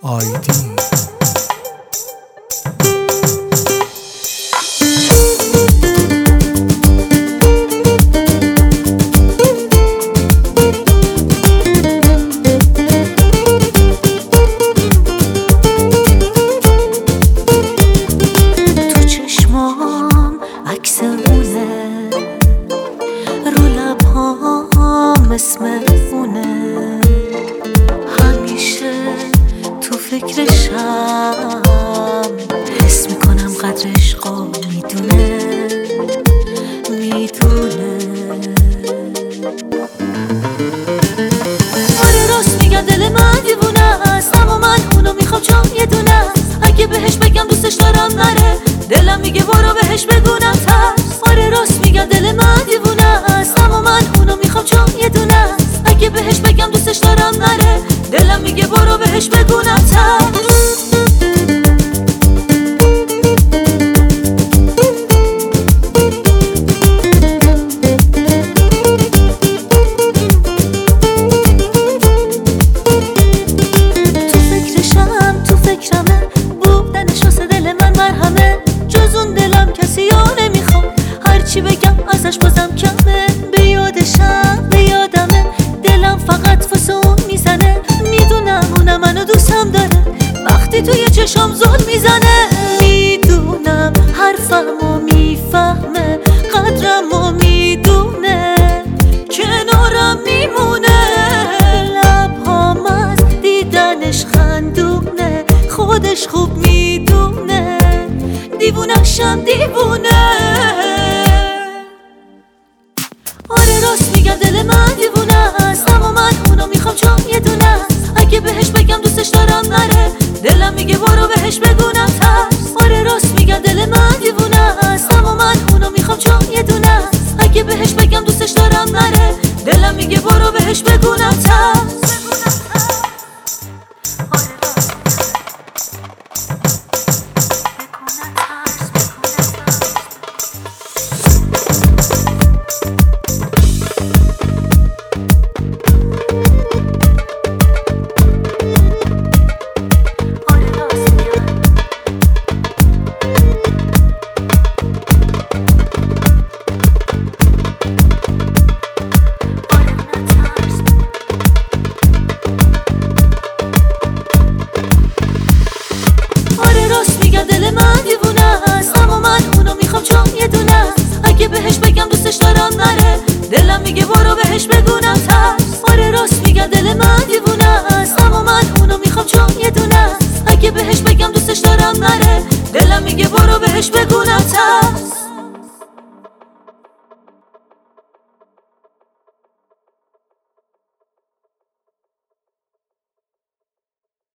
آیدین. تو چشمام عکس اونه، رو لبهام اسم اونه، همیشه تو فکرشم، حس میکنم قدر عشقا میدونه. آره راست میگن دل من دیوونه است، اما من اونو میخوام چون یه دونه است. اگه بهش بگم دوستش دارم نره، دلم میگه برو بهش بگونم ترس. آره راست میگن دل من دیوونه است، اما من اونو میخوام چون یه دونه است. اگه بهش بگم دوستش دارم نره، دلم میگه برو بهش بگونم ترس. چی بگم ازش بازم کمه، به یادشم به یادمه، دلم فقط واسه اون میزنه. میدونم اونم منو دوستم داره، وقتی توی چشام زل میزنه. میدونم حرفمو میفهمه، قدرمو میدونه، کنارم میمونه. لبهام از دیدنش خندونه، خودش خوب میدونه، دیوونه‌شم دیوونه. آره راست میگن دل من دیوونه است، اما من اونو میخوام چون یه دونه است. اگه بهش بگم دوستش دارم نره، دلم میگه برو بهش بگونم ترس. آره راست میگن دل من دیوونه است، اما من اونو میخوام چون یه دونه است. اگه بهش بگم دوستش دارم نره، دلم میگه برو بهش بگونم ترس. دل من دیوونه است، اما من اونو میخوام چون یه دونه است. اگه بهش بگم دوستش دارم نره، دلم میگه برو بهش بگونم ترس. آره راست میگن دل من دیوونه است، اما من اونو میخوام چون یه دونه است. اگه بهش بگم دوستش دارم نره، دلم میگه برو بهش بگونم ترس.